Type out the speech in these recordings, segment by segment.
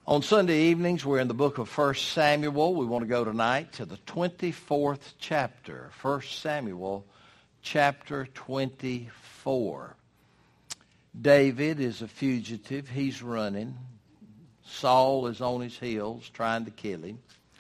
On Sunday evenings, we're in the book of 1 Samuel. We want to go tonight to the 24th chapter. 1 Samuel chapter 24. David is a fugitive. He's running. Saul is on his heels trying to kill him.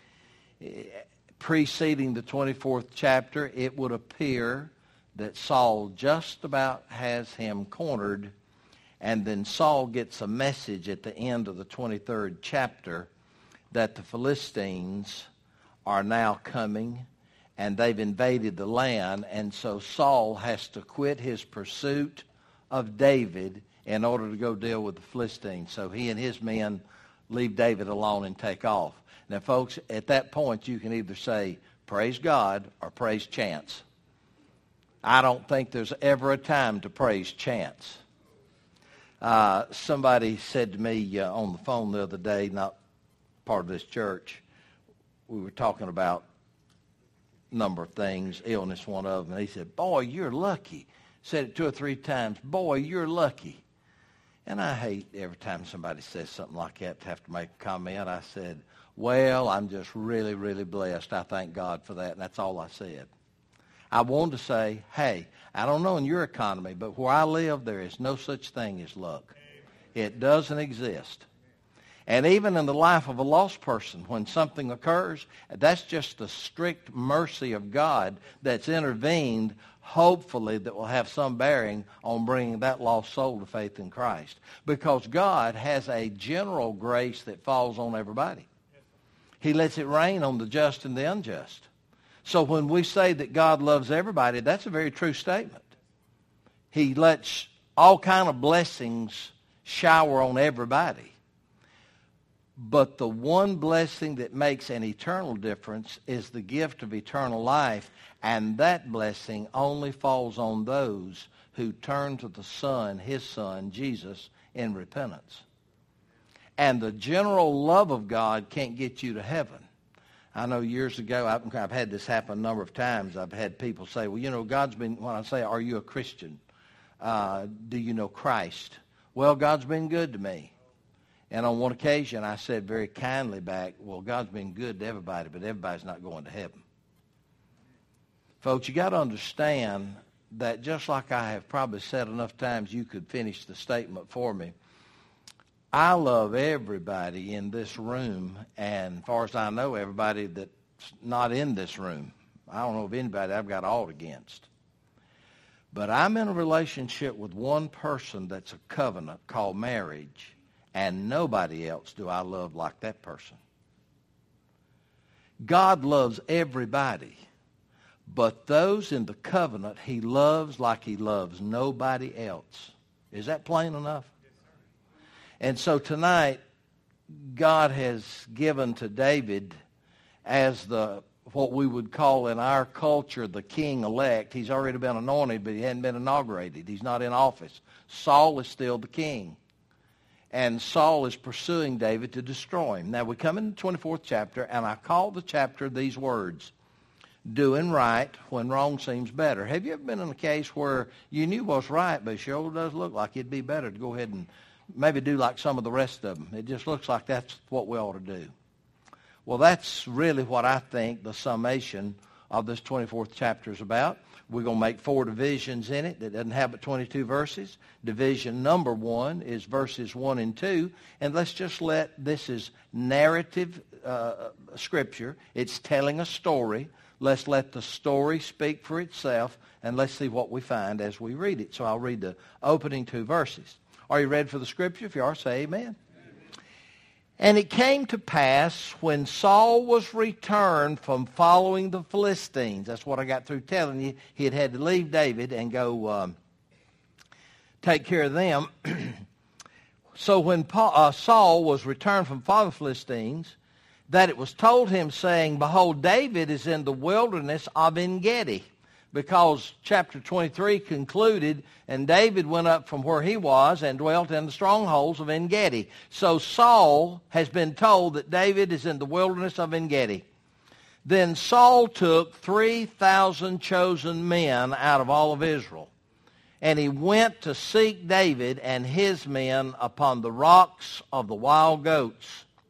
Preceding the 24th chapter, it would appear that Saul just about has him cornered. And then Saul gets a message at the end of the 23rd chapter that the Philistines are now coming and they've invaded the land. And so Saul has to quit his pursuit of David in order to go deal with the Philistines. So he and his men leave David alone and take off. Now, folks, at that point, you can either say, praise God or praise chance. I don't think there's ever a time to praise chance. Somebody said to me on the phone the other day, not part of this church, we were talking about a number of things, illness one of them, and he said, boy, you're lucky. Said it 2 or 3 times, boy, you're lucky. And I hate every time somebody says something like that to have to make a comment. I said, well, I'm just really, really blessed. I thank God for that, and that's all I said. I wanted to say, hey, I don't know in your economy, but where I live, there is no such thing as luck. It doesn't exist. And even in the life of a lost person, when something occurs, that's just the strict mercy of God that's intervened, hopefully, that will have some bearing on bringing that lost soul to faith in Christ. Because God has a general grace that falls on everybody. He lets it rain on the just and the unjust. So when we say that God loves everybody, that's a very true statement. He lets all kind of blessings shower on everybody. But the one blessing that makes an eternal difference is the gift of eternal life, and that blessing only falls on those who turn to the Son, His Son, Jesus, in repentance. And the general love of God can't get you to heaven. I know years ago, I've had this happen a number of times. I've had people say, well, you know, God's been, when I say, are you a Christian? Do you know Christ? Well, God's been good to me. And on one occasion, I said very kindly back, well, God's been good to everybody, but everybody's not going to heaven. Folks, you got to understand that just like I have probably said enough times you could finish the statement for me, I love everybody in this room, and as far as I know, everybody that's not in this room. I don't know of anybody I've got aught against. But I'm in a relationship with one person that's a covenant called marriage, and nobody else do I love like that person. God loves everybody, but those in the covenant He loves like He loves nobody else. Is that plain enough? And so tonight, God has given to David as what we would call in our culture the king-elect. He's already been anointed, but he hadn't been inaugurated. He's not in office. Saul is still the king. And Saul is pursuing David to destroy him. Now, we come in the 24th chapter, and I call the chapter these words, doing right when wrong seems better. Have you ever been in a case where you knew what's right, but it sure does look like it'd be better to go ahead and maybe do like some of the rest of them? It just looks like that's what we ought to do. Well, that's really what I think the summation of this 24th chapter is about. We're going to make 4 divisions in it that doesn't have but 22 verses. Division number 1 is verses 1 and 2. And let's just this is narrative scripture. It's telling a story. Let's let the story speak for itself, and let's see what we find as we read it. So I'll read the opening 2 verses. Are you ready for the scripture? If you are, say amen. Amen. And it came to pass when Saul was returned from following the Philistines. That's what I got through telling you. He had to leave David and go take care of them. So when Saul was returned from following the Philistines, that it was told him, saying, behold, David is in the wilderness of En-gedi. Because chapter 23 concluded, and David went up from where he was and dwelt in the strongholds of En-gedi. So Saul has been told that David is in the wilderness of En-gedi. Then Saul took 3,000 chosen men out of all of Israel, and he went to seek David and his men upon the rocks of the wild goats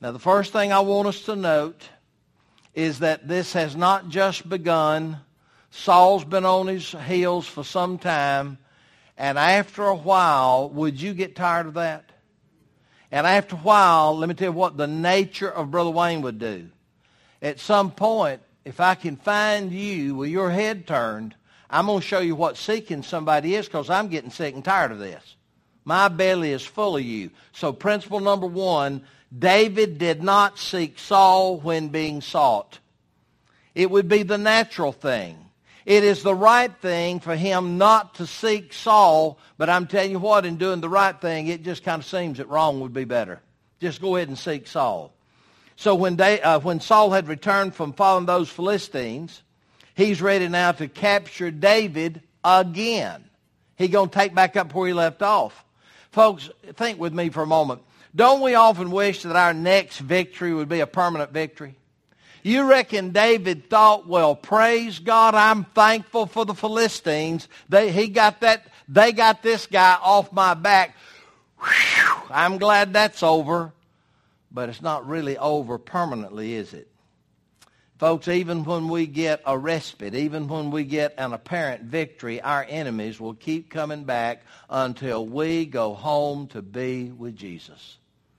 Now, the first thing I want us to note is that this has not just begun. Saul's been on his heels for some time, and after a while, would you get tired of that? And after a while, let me tell you what the nature of Brother Wayne would do. At some point, if I can find you with your head turned, I'm going to show you what seeking somebody is, because I'm getting sick and tired of this. My belly is full of you. So principle number one, David did not seek Saul when being sought. It would be the natural thing. It is the right thing for him not to seek Saul, but I'm telling you what, in doing the right thing, it just kind of seems that wrong would be better. Just go ahead and seek Saul. So when Saul had returned from following those Philistines, he's ready now to capture David again. He's going to take back up where he left off. Folks, think with me for a moment. Don't we often wish that our next victory would be a permanent victory? You reckon David thought, well, praise God, I'm thankful for the Philistines. They got this guy off my back. Whew, I'm glad that's over. But it's not really over permanently, is it? Folks, even when we get a respite, even when we get an apparent victory, our enemies will keep coming back until we go home to be with Jesus.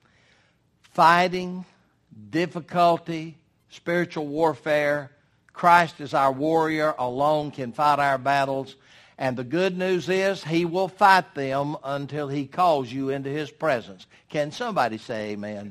Fighting, difficulty, spiritual warfare, Christ is our warrior, alone can fight our battles. And the good news is he will fight them until he calls you into his presence. Can somebody say amen?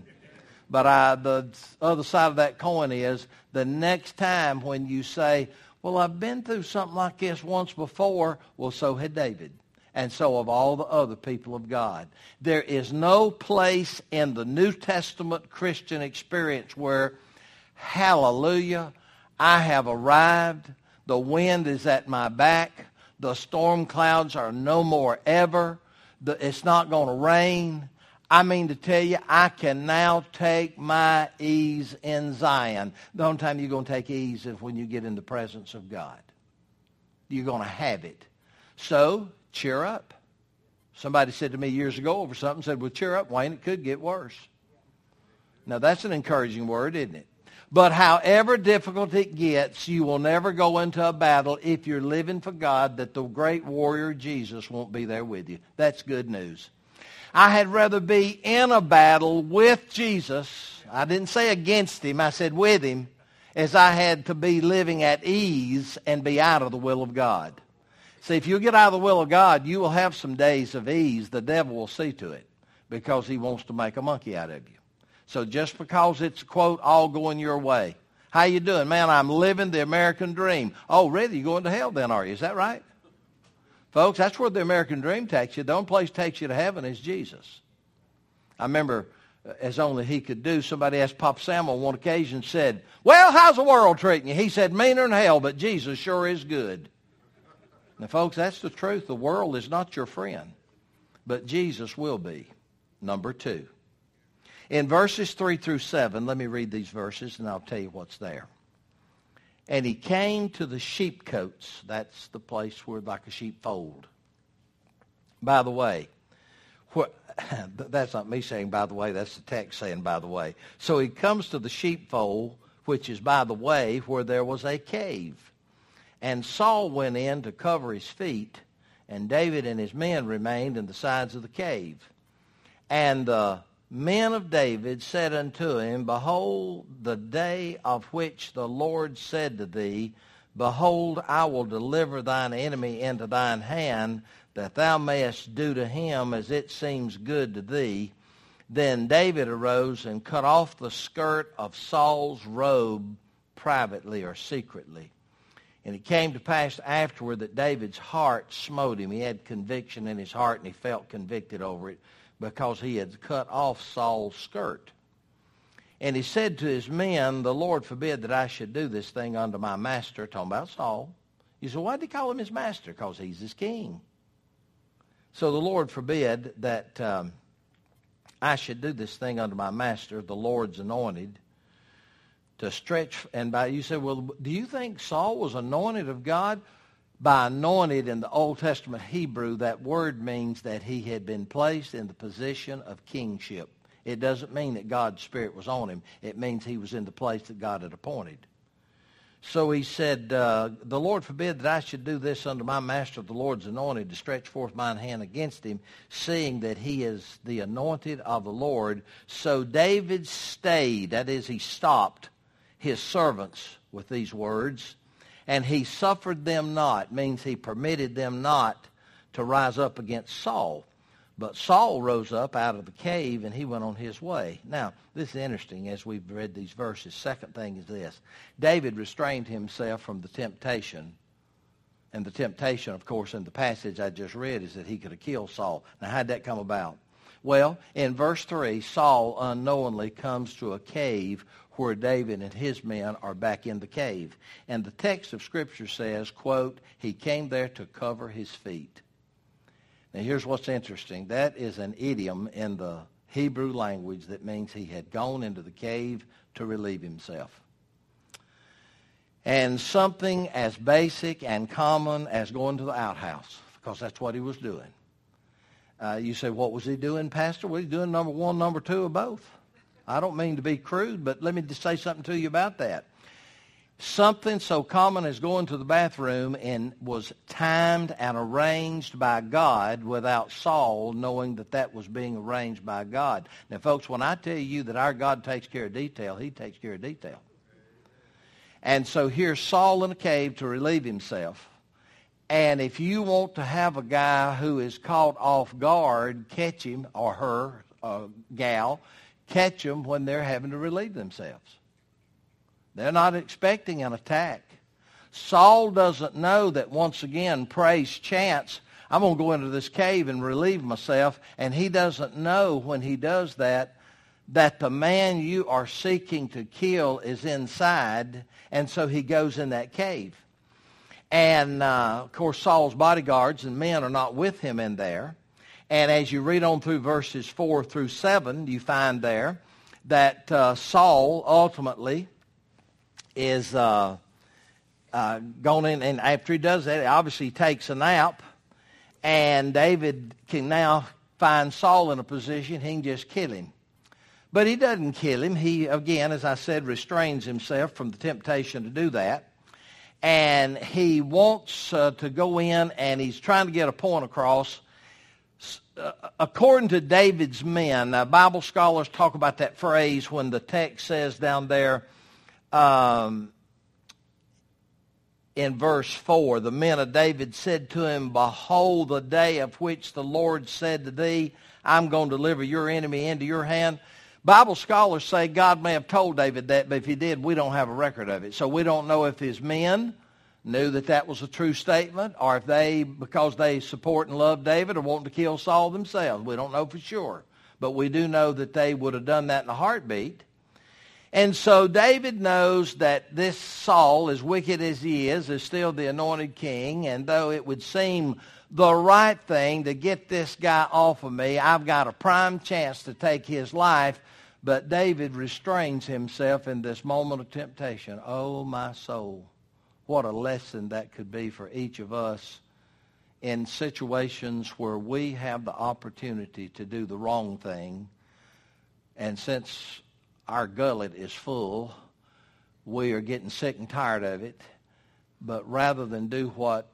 But the other side of that coin is the next time when you say, well, I've been through something like this once before, well, so had David. And so have all the other people of God. There is no place in the New Testament Christian experience where, hallelujah, I have arrived, the wind is at my back, the storm clouds are no more ever, it's not going to rain. I mean to tell you, I can now take my ease in Zion. The only time you're going to take ease is when you get in the presence of God. You're going to have it. So, cheer up. Somebody said to me years ago over something, said, well, cheer up, Wayne, it could get worse. Now, that's an encouraging word, isn't it? But however difficult it gets, you will never go into a battle if you're living for God that the great warrior Jesus won't be there with you. That's good news. I had rather be in a battle with Jesus. I didn't say against him. I said with him, as I had to be living at ease and be out of the will of God. See, if you get out of the will of God, you will have some days of ease. The devil will see to it because he wants to make a monkey out of you. So just because it's, quote, all going your way. How you doing? Man, I'm living the American dream. Oh, really? You're going to hell then, are you? Is that right? Folks, that's where the American dream takes you. The only place it takes you to heaven is Jesus. I remember, as only he could do, somebody asked Pop Sam on one occasion, said, well, how's the world treating you? He said, meaner than hell, but Jesus sure is good. Now, folks, that's the truth. The world is not your friend, but Jesus will be. Number two. In verses 3 through 7, let me read these verses, and I'll tell you what's there. And he came to the sheepcotes. That's the place where like a sheepfold. By the way, that's not me saying by the way, that's the text saying by the way. So he comes to the sheepfold, which is by the way, where there was a cave. And Saul went in to cover his feet, and David and his men remained in the sides of the cave. And the men of David said unto him, behold, the day of which the Lord said to thee, behold, I will deliver thine enemy into thine hand, that thou mayest do to him as it seems good to thee. Then David arose and cut off the skirt of Saul's robe privately or secretly. And it came to pass afterward that David's heart smote him. He had conviction in his heart, and he felt convicted over it, because he had cut off Saul's skirt. And he said to his men, the Lord forbid that I should do this thing unto my master, talking about Saul. You say, why did he call him his master? Because he's his king. So the Lord forbid that I should do this thing unto my master, the Lord's anointed, to stretch. And by you say, well, do you think Saul was anointed of God? By anointed in the Old Testament Hebrew, that word means that he had been placed in the position of kingship. It doesn't mean that God's Spirit was on him. It means he was in the place that God had appointed. So he said, the Lord forbid that I should do this unto my master, the Lord's anointed, to stretch forth mine hand against him, seeing that he is the anointed of the Lord. So David stayed, that is, he stopped his servants with these words, and he suffered them not, means he permitted them not to rise up against Saul. But Saul rose up out of the cave, and he went on his way. Now, this is interesting as we've read these verses. Second thing is this. David restrained himself from the temptation. And the temptation, of course, in the passage I just read is that he could have killed Saul. Now, how'd that come about? Well, in verse 3, Saul unknowingly comes to a cave where David and his men are back in the cave. And the text of Scripture says, quote, he came there to cover his feet. Now, here's what's interesting. That is an idiom in the Hebrew language that means he had gone into the cave to relieve himself. And something as basic and common as going to the outhouse, because that's what he was doing. You say, what was he doing, Pastor? Well, he's doing number one, number two, or both. I don't mean to be crude, but let me just say something to you about that. Something so common as going to the bathroom and was timed and arranged by God without Saul knowing that that was being arranged by God. Now, folks, when I tell you that our God takes care of detail, he takes care of detail. And so here's Saul in a cave to relieve himself. And if you want to have a guy who is caught off guard, catch him, or her, gal, catch them when they're having to relieve themselves. They're not expecting an attack. Saul doesn't know that, once again, praise chance, I'm going to go into this cave and relieve myself. And he doesn't know when he does that, that the man you are seeking to kill is inside. And so he goes in that cave. And, of course, Saul's bodyguards and men are not with him in there. And as you read on through verses 4 through 7, you find there that Saul ultimately is gone in, and after he does that, obviously he takes a nap, and David can now find Saul in a position he can just kill him. But he doesn't kill him. He, again, as I said, restrains himself from the temptation to do that. And he wants to go in, and he's trying to get a point across. According to David's men, Bible scholars talk about that phrase when the text says down there, in verse 4, the men of David said to him, behold, the day of which the Lord said to thee, I'm going to deliver your enemy into your hand. Bible scholars say God may have told David that, but if he did, we don't have a record of it. So we don't know if his men knew that that was a true statement, or if they, because they support and love David, are wanting to kill Saul themselves. We don't know for sure. But we do know that they would have done that in a heartbeat. And so David knows that this Saul, as wicked as he is still the anointed king. And though it would seem the right thing to get this guy off of me, I've got a prime chance to take his life. But David restrains himself in this moment of temptation. Oh, my soul, what a lesson that could be for each of us in situations where we have the opportunity to do the wrong thing. And since our gullet is full, we are getting sick and tired of it. But rather than do what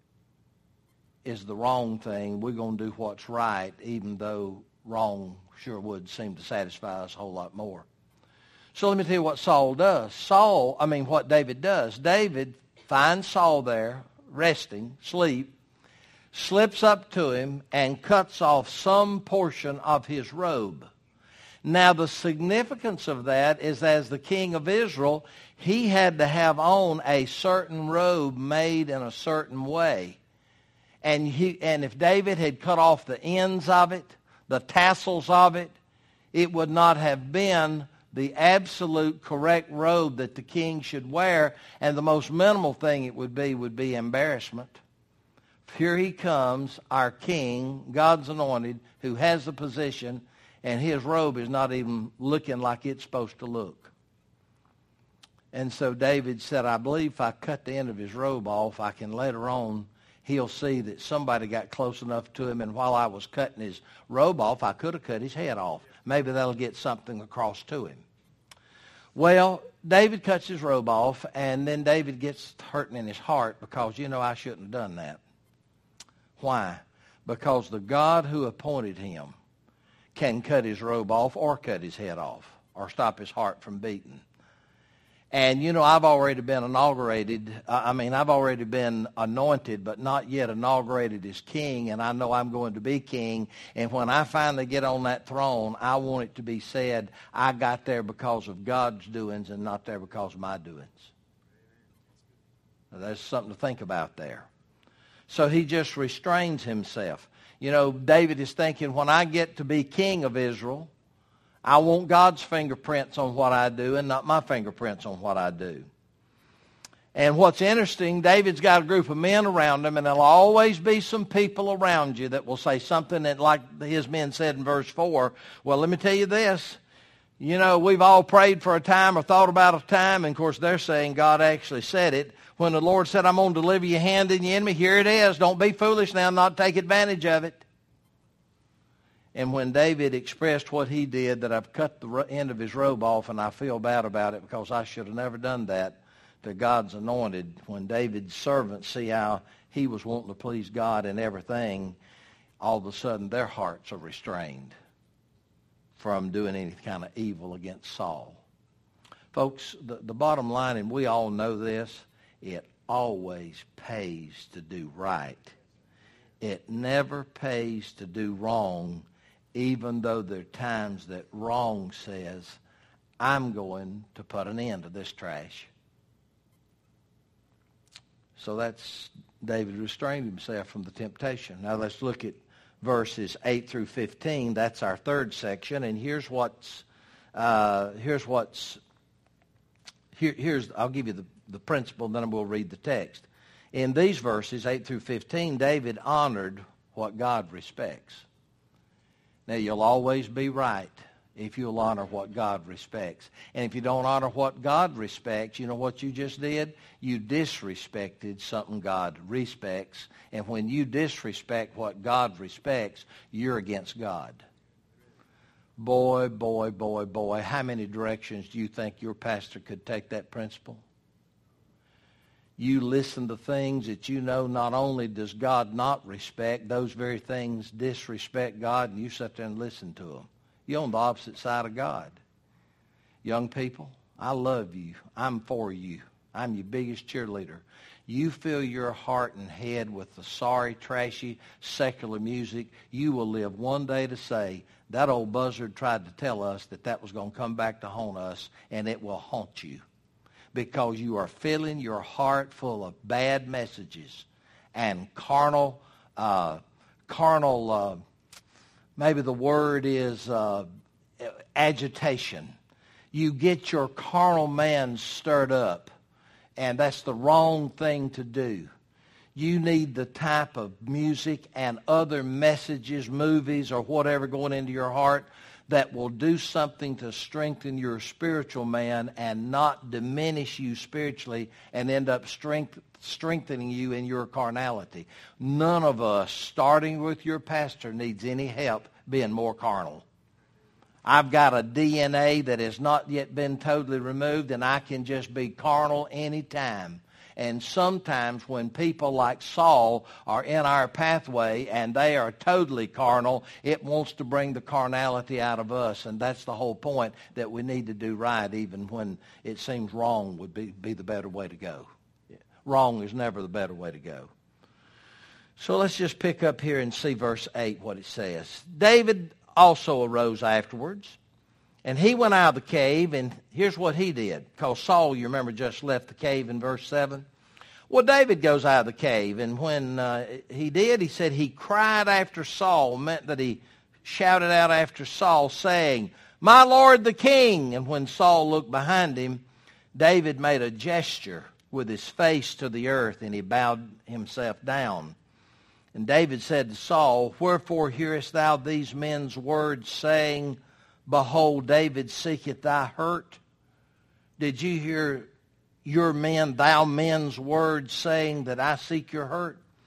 is the wrong thing, we're going to do what's right, even though wrong sure would seem to satisfy us a whole lot more. So let me tell you what Saul does. What David does. David finds Saul there, resting, sleep, slips up to him and cuts off some portion of his robe. Now, the significance of that is, as the king of Israel, he had to have on a certain robe made in a certain way. And if David had cut off the ends of it, the tassels of it, it would not have been the absolute correct robe that the king should wear, and the most minimal thing it would be embarrassment. Here he comes, our king, God's anointed, who has the position, and his robe is not even looking like it's supposed to look. And so David said, I believe if I cut the end of his robe off, I can later on, he'll see that somebody got close enough to him, and while I was cutting his robe off, I could have cut his head off. Maybe that'll get something across to him. Well, David cuts his robe off, and then David gets hurting in his heart because, I shouldn't have done that. Why? Because the God who appointed him can cut his robe off or cut his head off or stop his heart from beating. And, I've already been inaugurated. I've already been anointed, but not yet inaugurated as king, and I know I'm going to be king. And when I finally get on that throne, I want it to be said, I got there because of God's doings and not there because of my doings. Now, there's something to think about there. So he just restrains himself. David is thinking, when I get to be king of Israel, I want God's fingerprints on what I do and not my fingerprints on what I do. And what's interesting, David's got a group of men around him, and there'll always be some people around you that will say something that, like his men said in verse 4, well, let me tell you this. We've all prayed for a time or thought about a time, and of course they're saying God actually said it. When the Lord said, I'm going to deliver your hand in your enemy, here it is. Don't be foolish now, not take advantage of it. And when David expressed what he did, that I've cut the end of his robe off and I feel bad about it because I should have never done that to God's anointed, when David's servants see how he was wanting to please God in everything, all of a sudden their hearts are restrained from doing any kind of evil against Saul. Folks, the bottom line, and we all know this, it always pays to do right. It never pays to do wrong, even though there are times that wrong says, I'm going to put an end to this trash. So that's David restrained himself from the temptation. Now let's look at verses 8 through 15. That's our third section, and here's I'll give you the principle, then we'll read the text. In these verses, 8 through 15, David honored what God respects. Now, you'll always be right if you'll honor what God respects. And if you don't honor what God respects, you know what you just did? You disrespected something God respects. And when you disrespect what God respects, you're against God. Boy, boy, boy, boy, how many directions do you think your pastor could take that principle? You listen to things that you know not only does God not respect, those very things disrespect God, and you sit there and listen to them. You're on the opposite side of God. Young people, I love you. I'm for you. I'm your biggest cheerleader. You fill your heart and head with the sorry, trashy, secular music, you will live one day to say, that old buzzard tried to tell us that was going to come back to haunt us, and it will haunt you. Because you are filling your heart full of bad messages and carnal, maybe the word is agitation. You get your carnal man stirred up, and that's the wrong thing to do. You need the type of music and other messages, movies, or whatever going into your heart that will do something to strengthen your spiritual man and not diminish you spiritually and end up strengthening you in your carnality. None of us, starting with your pastor, needs any help being more carnal. I've got a DNA that has not yet been totally removed, and I can just be carnal anytime. And sometimes when people like Saul are in our pathway and they are totally carnal, it wants to bring the carnality out of us. And that's the whole point, that we need to do right even when it seems wrong would be the better way to go. Wrong is never the better way to go. So let's just pick up here and see verse 8, what it says. David also arose afterwards, and he went out of the cave, and here's what he did. Because Saul, you remember, just left the cave in verse 7. Well, David goes out of the cave, and when he did, he said he cried after Saul, meant that he shouted out after Saul, saying, "My Lord the king." And when Saul looked behind him, David made a gesture with his face to the earth, and he bowed himself down. And David said to Saul, "Wherefore hearest thou these men's words, saying, Behold, David seeketh thy hurt? Did you hear your men, thou men's words, saying that I seek your hurt?"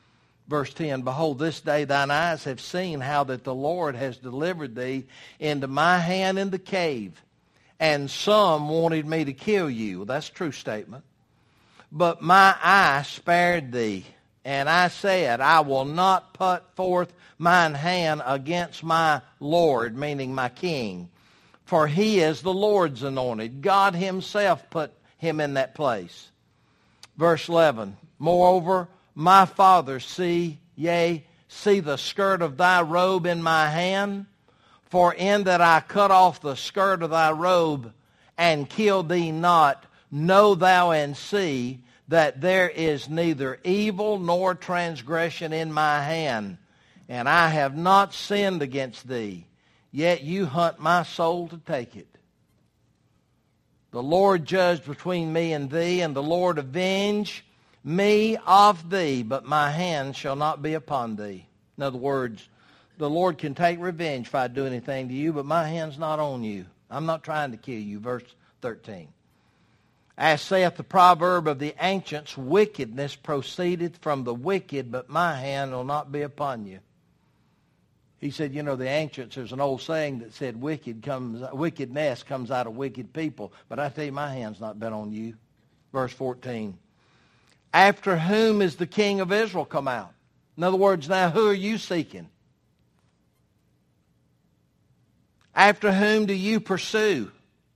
Verse 10, behold, this day thine eyes have seen how that the Lord has delivered thee into my hand in the cave. And some wanted me to kill you. Well, that's a true statement. But my eye spared thee. And I said, I will not put forth mine hand against my Lord, meaning my king. For he is the Lord's anointed. God himself put him in that place. Verse 11, moreover, my Father, see the skirt of thy robe in my hand. For in that I cut off the skirt of thy robe and killed thee not, know thou and see that there is neither evil nor transgression in my hand. And I have not sinned against thee, yet you hunt my soul to take it. The Lord judge between me and thee, and the Lord avenge me of thee, but my hand shall not be upon thee. In other words, the Lord can take revenge if I do anything to you, but my hand's not on you. I'm not trying to kill you. Verse 13. As saith the proverb of the ancients, wickedness proceedeth from the wicked, but my hand will not be upon you. He said, you know, the ancients, there's an old saying that said wickedness comes out of wicked people. But I tell you, my hand's not been on you. Verse 14. After whom is the king of Israel come out? In other words, now who are you seeking? After whom do you pursue?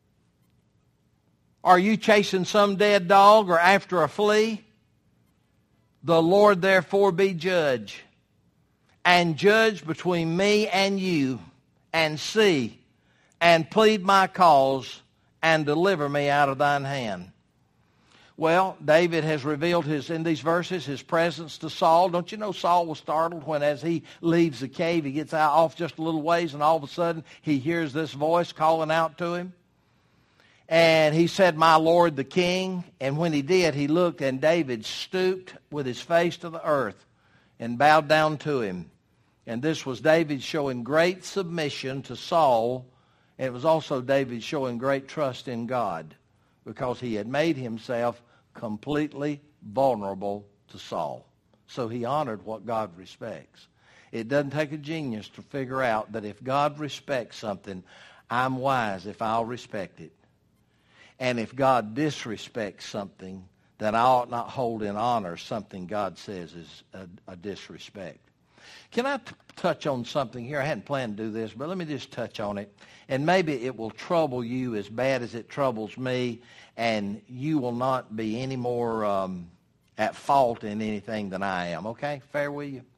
Are you chasing some dead dog or after a flea? The Lord therefore be judge, and judge between me and you, and see, and plead my cause, and deliver me out of thine hand. Well, David has revealed in these verses his presence to Saul. Don't you know Saul was startled when as he leaves the cave, he gets out off just a little ways, and all of a sudden he hears this voice calling out to him. And he said, my Lord the king. And when he did, he looked, and David stooped with his face to the earth and bowed down to him. And this was David showing great submission to Saul. And it was also David showing great trust in God, because he had made himself completely vulnerable to Saul. So he honored what God respects. It doesn't take a genius to figure out that if God respects something, I'm wise if I'll respect it. And if God disrespects something, then I ought not hold in honor something God says is a disrespect. Can I touch on something here? I hadn't planned to do this, but let me just touch on it. And maybe it will trouble you as bad as it troubles me, and you will not be any more at fault in anything than I am. Okay? Fair with you?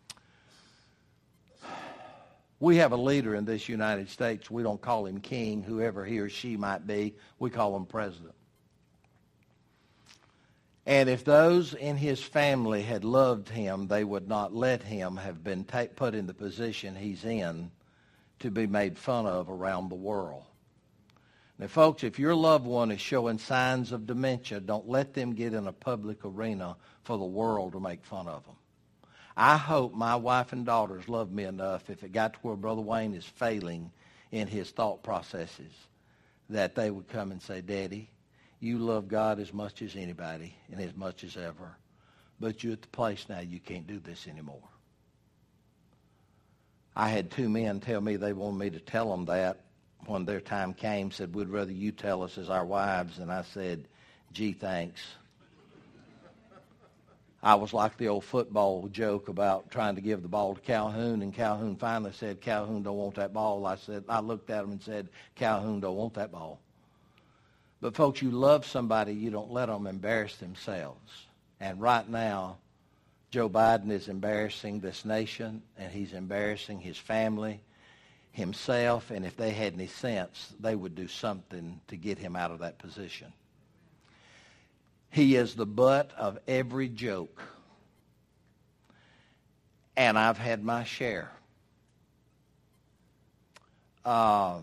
We have a leader in this United States. We don't call him king, whoever he or she might be. We call him president. And if those in his family had loved him, they would not let him have been put in the position he's in to be made fun of around the world. Now, folks, if your loved one is showing signs of dementia, don't let them get in a public arena for the world to make fun of them. I hope my wife and daughters love me enough, if it got to where Brother Wayne is failing in his thought processes, that they would come and say, Daddy, you love God as much as anybody and as much as ever, but you're at the place now you can't do this anymore. I had two men tell me they wanted me to tell them that when their time came, said, we'd rather you tell us as our wives. And I said, gee, thanks. I was like the old football joke about trying to give the ball to Calhoun, and Calhoun finally said, Calhoun don't want that ball. I looked at him and said, Calhoun don't want that ball. But folks, you love somebody, you don't let them embarrass themselves. And right now, Joe Biden is embarrassing this nation, and he's embarrassing his family, himself, and if they had any sense, they would do something to get him out of that position. He is the butt of every joke. And I've had my share. But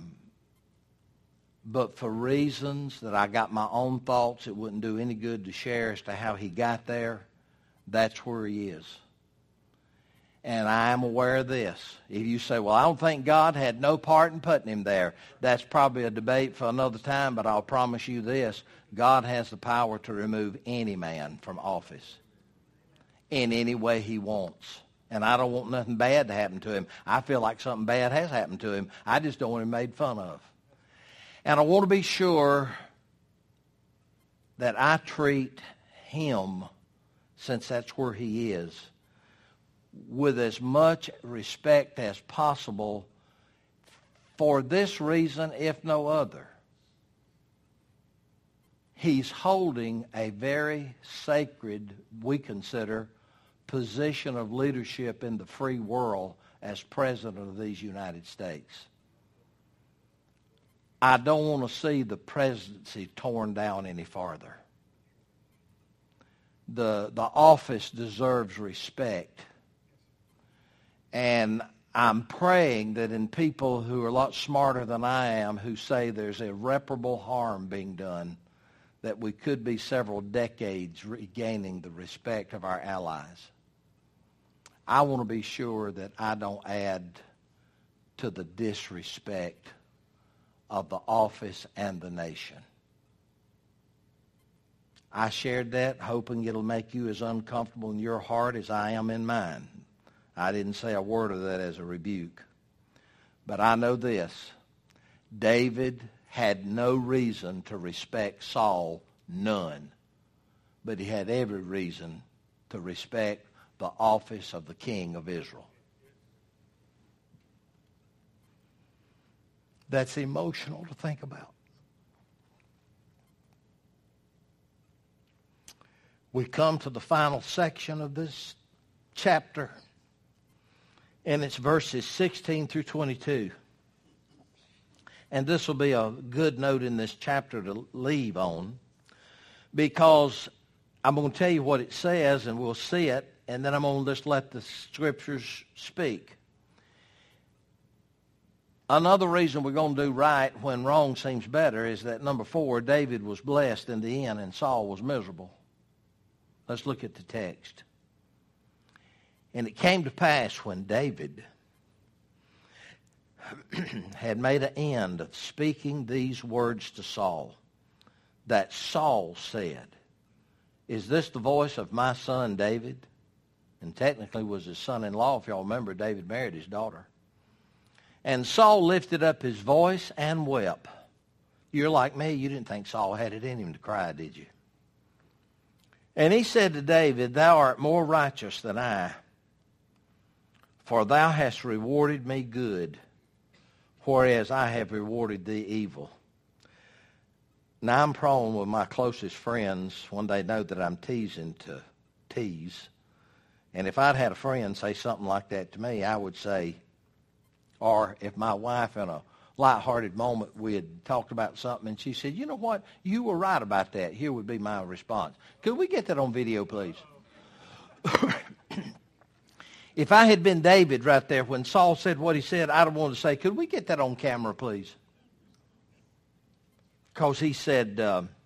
for reasons that I got my own thoughts, it wouldn't do any good to share as to how he got there. That's where he is. And I am aware of this. If you say, well, I don't think God had no part in putting him there, that's probably a debate for another time, but I'll promise you this. God has the power to remove any man from office. in any way he wants. And I don't want nothing bad to happen to him. I feel like something bad has happened to him. I just don't want him made fun of. And I want to be sure that I treat him, since that's where he is, with as much respect as possible for this reason, if no other. He's holding a very sacred, we consider, position of leadership in the free world as President of these United States. I don't want to see the presidency torn down any farther. The office deserves respect. And I'm praying that in people who are a lot smarter than I am, who say there's irreparable harm being done, that we could be several decades regaining the respect of our allies. I want to be sure that I don't add to the disrespect of the office and the nation. I shared that, hoping it'll make you as uncomfortable in your heart as I am in mine. I didn't say a word of that as a rebuke. But I know this. David had no reason to respect Saul, none. But he had every reason to respect the office of the king of Israel. That's emotional to think about. We come to the final section of this chapter, and it's verses 16 through 22. And this will be a good note in this chapter to leave on, because I'm going to tell you what it says, and we'll see it, and then I'm going to just let the scriptures speak. Another reason we're going to do right when wrong seems better is that, number 4, David was blessed in the end and Saul was miserable. Let's look at the text. And it came to pass when David had made an end of speaking these words to Saul, that Saul said, "Is this the voice of my son David?" And technically was his son-in-law. If y'all remember, David married his daughter. And Saul lifted up his voice and wept. You're like me. You didn't think Saul had it in him to cry, did you? And he said to David, "Thou art more righteous than I, for thou hast rewarded me good, whereas I have rewarded thee evil." Now I'm prone with my closest friends when they know that I'm teasing to tease. And if I'd had a friend say something like that to me, I would say, or if my wife in a lighthearted moment, we had talked about something and she said, "You know what? You were right about that." Here would be my response. Could we get that on video, please? If I had been David right there when Saul said what he said, I'd have wanted to say, "Could we get that on camera, please?" Because he said,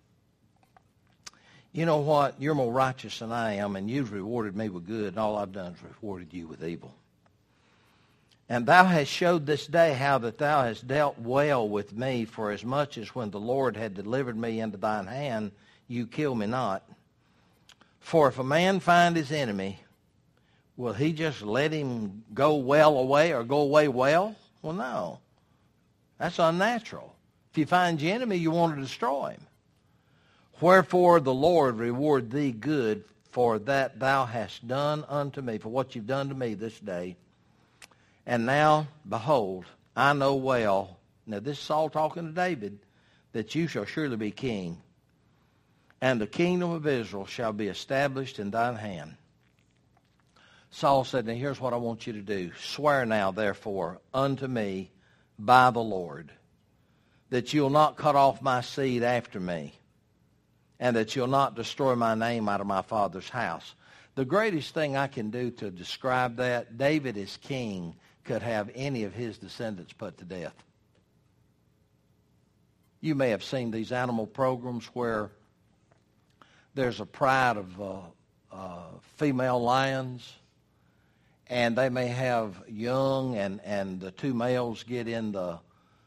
"You know what? You're more righteous than I am, and you've rewarded me with good, and all I've done is rewarded you with evil. And thou hast showed this day how that thou hast dealt well with me, for as much as when the Lord had delivered me into thine hand, you kill me not. For if a man find his enemy, will he just let him go well away or go away well? Well, no. That's unnatural. If you find your enemy, you want to destroy him. Wherefore the Lord reward thee good for that thou hast done unto me, for what you've done to me this day. And now, behold, I know well," now this is Saul talking to David, "that you shall surely be king, and the kingdom of Israel shall be established in thine hand." Saul said, "Now here's what I want you to do. Swear now, therefore, unto me by the Lord, that you'll not cut off my seed after me, and that you'll not destroy my name out of my father's house." The greatest thing I can do to describe that, David as king could have any of his descendants put to death. You may have seen these animal programs where there's a pride of female lions, and they may have young, and the two males get in the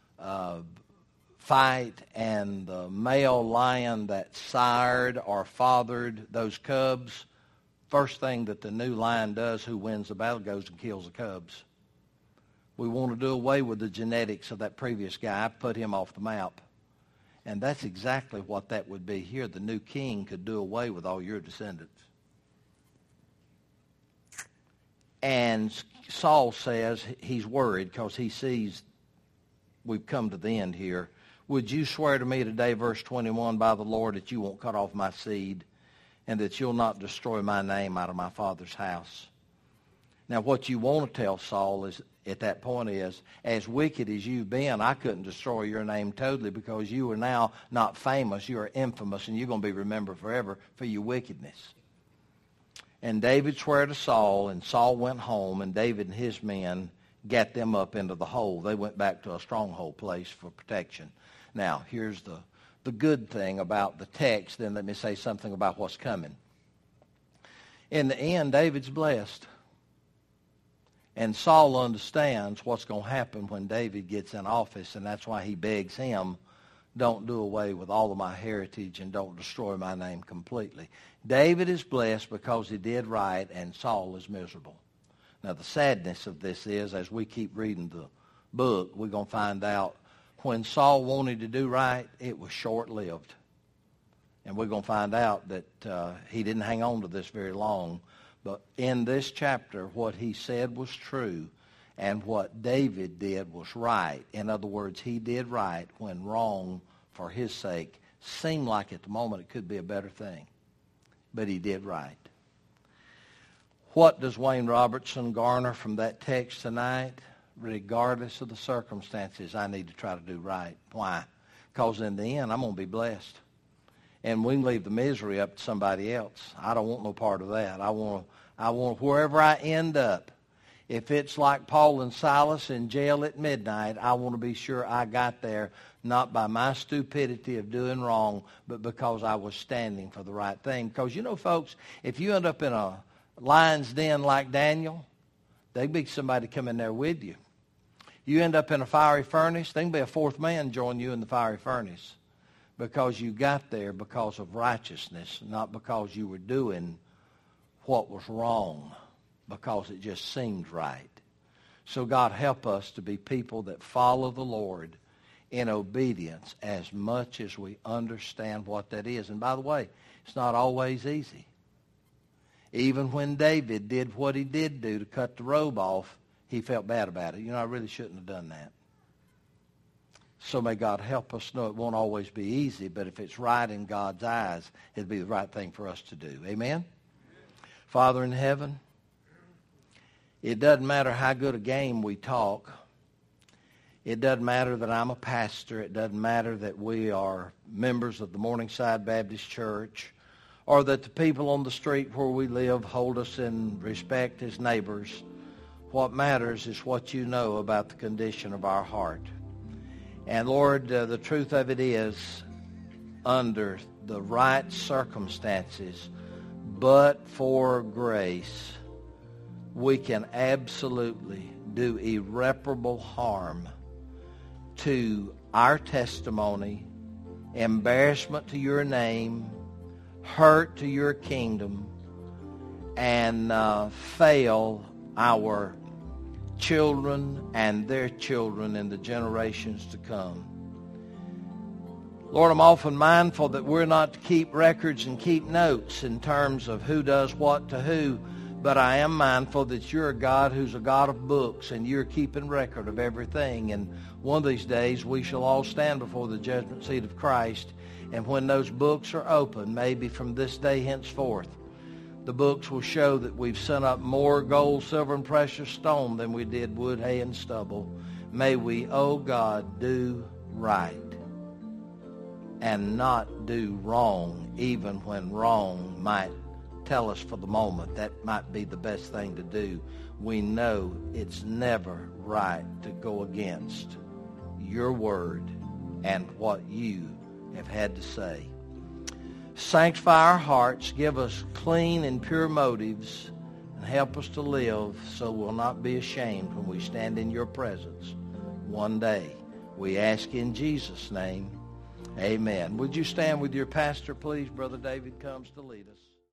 fight, and the male lion that sired or fathered those cubs first thing that the new lion does, who wins the battle, goes and kills the cubs. We want to do away with the genetics of that previous guy, put him off the map. And that's exactly what that would be here. The new king could do away with all your descendants. And Saul says he's worried because he sees we've come to the end here. Would you swear to me today, verse 21, by the Lord, that you won't cut off my seed and that you'll not destroy my name out of my father's house? Now, what you want to tell Saul is, at that point is, as wicked as you've been, I couldn't destroy your name totally because you are now not famous. You are infamous, and you're going to be remembered forever for your wickedness. And David swore to Saul, and Saul went home, and David and his men got them up into the hole. They went back to a stronghold place for protection. Now, here's the good thing about the text. Then let me say something about what's coming. In the end, David's blessed. And Saul understands what's going to happen when David gets in office, and that's why he begs him, don't do away with all of my heritage and don't destroy my name completely. David is blessed because he did right, and Saul is miserable. Now, the sadness of this is, as we keep reading the book, we're going to find out when Saul wanted to do right, it was short-lived. And we're going to find out that he didn't hang on to this very long. But in this chapter, what he said was true, and what David did was right. In other words, he did right when wrong for his sake seemed like at the moment it could be a better thing. But he did right. What does Wayne Robertson garner from that text tonight? Regardless of the circumstances, I need to try to do right. Why? Because in the end, I'm going to be blessed. And we can leave the misery up to somebody else. I don't want no part of that. I want wherever I end up, if it's like Paul and Silas in jail at midnight, I want to be sure I got there not by my stupidity of doing wrong, but because I was standing for the right thing. Because, you know, folks, if you end up in a lion's den like Daniel, there'd be somebody come in there with you. You end up in a fiery furnace, there can be a fourth man join you in the fiery furnace. Because you got there because of righteousness, not because you were doing what was wrong, because it just seemed right. So God, help us to be people that follow the Lord in obedience as much as we understand what that is. And by the way, it's not always easy. Even when David did what he did do to cut the robe off, he felt bad about it. You know, I really shouldn't have done that. So may God help us know it won't always be easy, but if it's right in God's eyes, it'll be the right thing for us to do. Amen? Father in heaven, it doesn't matter how good a game we talk. It doesn't matter that I'm a pastor. It doesn't matter that we are members of the Morningside Baptist Church, or that the people on the street where we live hold us in respect as neighbors. What matters is what you know about the condition of our heart. And Lord, the truth of it is, under the right circumstances, but for grace, we can absolutely do irreparable harm to our testimony, embarrassment to your name, hurt to your kingdom, and fail our children and their children in the generations to come. Lord, I'm often mindful that we're not to keep records and keep notes in terms of who does what to who, but I am mindful that you're a God who's a God of books, and you're keeping record of everything. And one of these days we shall all stand before the judgment seat of Christ, and when those books are open, maybe from this day henceforth, the books will show that we've sent up more gold, silver, and precious stone than we did wood, hay, and stubble. May we, oh God, do right and not do wrong, even when wrong might tell us for the moment that might be the best thing to do. We know it's never right to go against your word and what you have had to say. Sanctify our hearts, give us clean and pure motives, and help us to live so we'll not be ashamed when we stand in your presence one day. We ask in Jesus' name, amen. Would you stand with your pastor, please? Brother David comes to lead us.